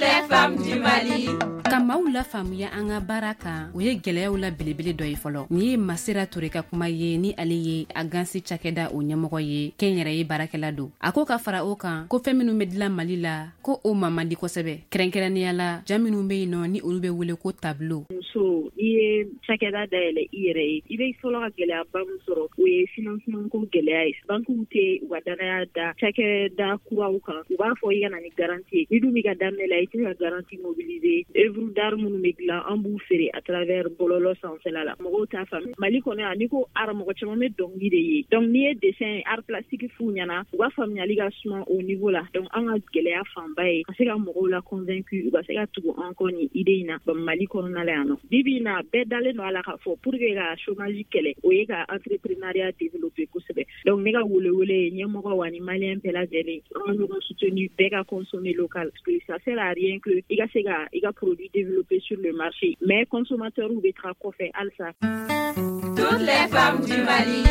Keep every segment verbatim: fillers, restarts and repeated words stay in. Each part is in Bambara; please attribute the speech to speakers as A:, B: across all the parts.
A: les femmes du Mali.
B: Kamaw la faamuya an ka baara kan o ye gɛlɛyaw la belebele dɔ ye fɔlɔ. Ni ye Masira Ture ka kuma ye ni ale ye a gansi cakɛda o ɲɛmɔgɔ ye kɛnyɛrɛ ye baarakɛla don. A ko ka fara o kan ko fɛn minnu bɛ dilan Mali la ko o ma mandi kosɛbɛ. Kɛrɛnkɛrɛnnenya la jaa minnu bɛ yen nɔ ni olu bɛ wele ko tableau.
C: Muso i ye cakɛda dayɛlɛ i yɛrɛ ye i bɛ fɔlɔ ka gɛlɛyaba min sɔrɔ o ye financement ko gɛlɛya ye. Bankiw tɛ u ka danaya da cakɛda kuraw kan u b'a fɔ i ka na ni garantie ye. Ni dun bɛ ka daminɛ la i tɛ ka garantie mobiliser œuvre d'art minnu bɛ dilan an b'u feere à travers bɔlɔlɔ sanfɛla la mɔgɔw t'a faamu. Mali kɔnɔ yan n'i ko art mɔgɔ caman bɛ dɔnkili de ye donc n'i ye dessin art plastique f'u ɲɛna u ka faamuyali ka suma o niveau la donc an ka gɛlɛya fanba ye ka se ka mɔgɔw la convaincu u ka se ka tugu an kɔ nin idée in na Mali kɔnɔna la yan nɔ. Bi bi in na bɛɛ dalen don a la k'a fɔ pour que ka chômage kɛlɛ o ye ka entrepreneuriat développer kosɛbɛ donc ne ka welewele ye ɲɛmɔgɔw ani maliyɛn bɛɛ lajɛlen an ka ɲɔgɔn soutenir bɛɛ ka consommer local parce que ça sert à rien que i ka se ka i ka produit développer sur le marché mais consommateurs bɛ taga kɔfɛ halisa.
A: Toutes les femmes du Mali.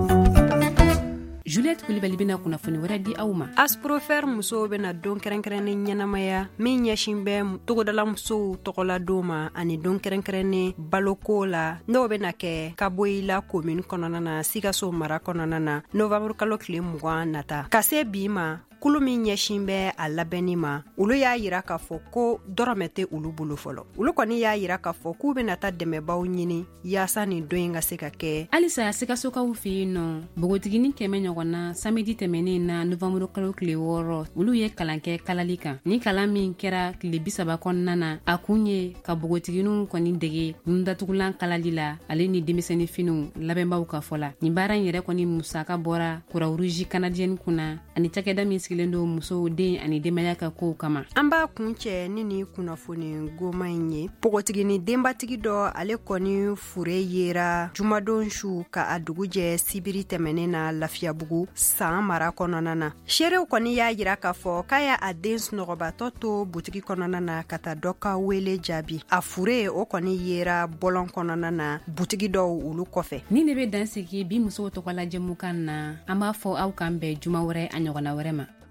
B: Juliette Kulibali bena kunnafoni wɛrɛ di aw ma.
D: Asprofer musow bena don kɛrɛnkɛrɛnnen ɲɛnamaya min ɲɛsin bɛ togodala musow tɔgɔla don ma ani don kɛrɛnkɛrɛnnen baloko la n'o bena kɛ Kaboyila commune kɔnɔna na Sikaso mara kɔnɔna na novembre kalo tile mugan nata ka se bi ma kulu min ɲɛsin bɛ a labɛnni ma olu y'a yira k'a fɔ ko dɔrɔmɛ tɛ olu bolo fɔlɔ olu kɔni y'a yira k'a fɔ k'u bena ta dɛmɛbaw ɲini yaasa nin don in ka se ka kɛ.
B: Halisa Sikasokaw fɛ yen nɔ bogotigini kɛmɛ ɲɔgɔn na samedi tɛmɛnen na novembre kalo tile wɔɔrɔ olu ye kalan kɛ kalali kan ni kalan min kɛra tile bisaba kɔnɔna na a kun ye ka bogotiginiw kɔni dege nundatugulan kalali la ale ni denmisɛnnin finiw labɛnbaw ka fɔ la nin baara in yɛrɛ kɔni musaka bɔra kura rouge canadienne kunna ani cakɛda min sigilen don musow den ani denbaya ka kow kama.
D: An b'a kun cɛ ni ni kunnafoni goma in ye bogotigini denbatigi dɔ ale kɔni fure yera jumadon su ka a dugu jɛ sibiri tɛmɛnen na Lafiyabugu san mara kɔnɔna na. Seerew kɔni y'a yira k'a fɔ k'a y'a a den sunɔgɔbatɔ to butigi kɔnɔna na ka taa dɔ ka wele jaabi. A fure o kɔni yera bɔlɔn kɔnɔna na butigi dɔw olu kɔfɛ.
B: Ni ne bɛ dansigi bi musow tɔgɔ lajɛmukan na an b'a fɔ aw kan bɛn juma wɛrɛ a ɲɔgɔnna wɛrɛ ma.